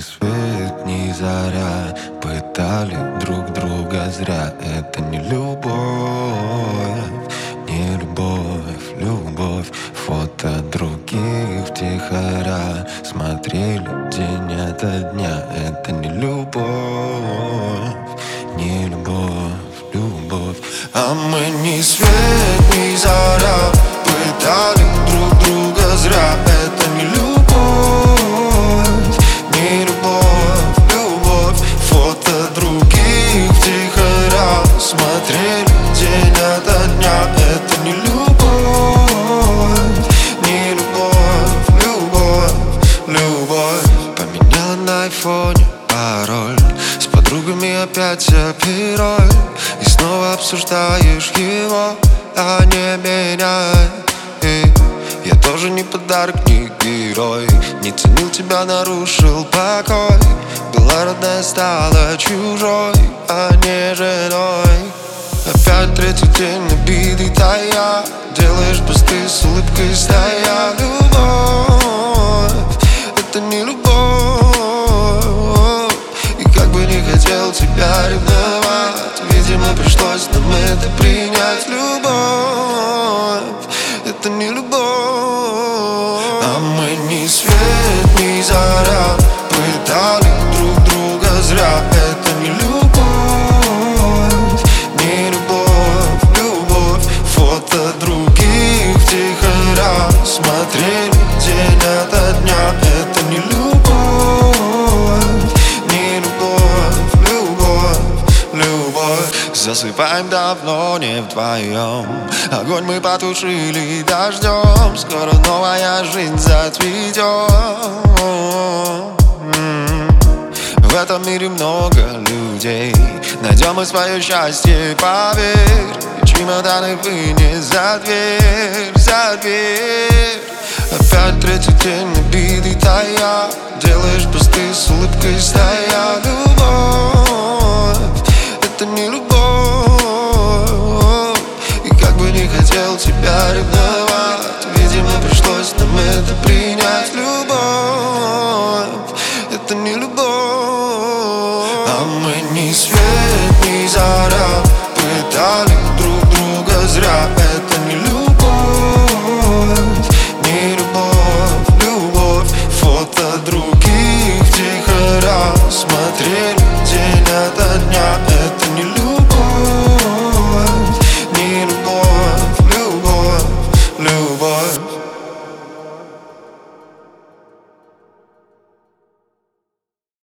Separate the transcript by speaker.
Speaker 1: свет, ни заря пытали друг друга зря. Это не любовь, не любовь, любовь. Фото других втихаря смотрели день ото дня. Это не любовь, не любовь, любовь. А мы ни свет, ни заря пытали друг друга зря. Это не любовь, не любовь, любовь. Фото других втихаря смотрели день ото дня. Это не любовь, не любовь, любовь, любовь. Поменяла на айфоне пароль, с подругами опять опероль, и снова обсуждаешь его, а не меня. Я тоже не подарок, не герой, не ценил тебя, нарушил покой. Была родная, стала чужой, а не женой. Опять третий день набитый тая, делаешь посты с улыбкой стоя. Любовь, это не любовь. И как бы не хотел тебя ревновать, видимо, пришлось нам это принять. Любовь, это не любовь. А мы ни свет, ни заря пытали друг друга зря. Это не любовь, не любовь, любовь. Фото других втихаря смотрели день ото дня. Это не любовь, не любовь, любовь, любовь. Засыпаем давно не вдвоем, огонь мы потушили дождем. Скоро новая жизнь зацветет. В этом мире много людей, найдем мы свое счастье, поверь. Чемоданы вынес за дверь, за дверь. Опять третий день набитый тая, делаешь посты с улыбкой стоя.